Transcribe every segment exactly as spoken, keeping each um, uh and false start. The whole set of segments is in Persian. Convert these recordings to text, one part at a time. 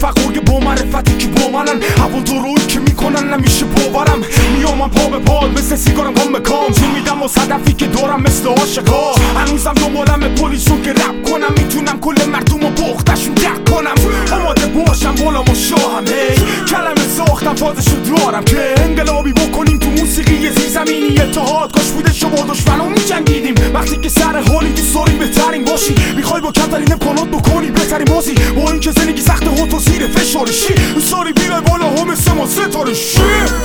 رفقای با معرفتی که با منن اول درویی که میکنن نمیشه باورم میامم پا به پاد مثل سیگارم گام به کام زور میدم از هدفی که دارم مثل عاشقا هنوزم دنبالم پلیسون که رپ کنم میتونم کل مردم و بختشون دق کنم آماده باشم بالا ما شاهم هی کلمه ساختم فازشو دارم که انقلابی بکنیم تو موسیقی زیرزمینی اتحاد کاش بوده شما دشمنو میجنگیدیم وقتی که سر حالی دوست داریم بهترین باشی میخوای با کمترین امکانات بکنی بهترین بازی با اینکه زندگی سخت و تو زیر فشارشی دوست داری بیای بالا هم مثل ما ستارشی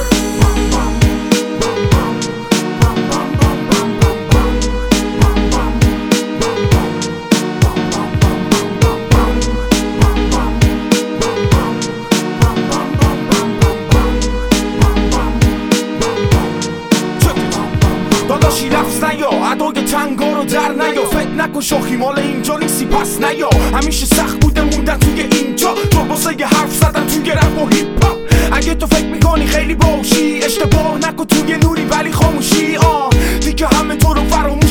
داداشی لفظ نیا ادای تنگا رو در نیا فکر نکن شاخی مال اینجا نیستی پس نیا همیشه سخت بوده موندن توی اینجا تو واسه یه حرف زدن توی رپ و هیپ هاپ اگه تو فکر میکنی خیلی باهوشی اشتباه نکن توی نوری ولی خاموشی آه دیگه همه تو رو فراموش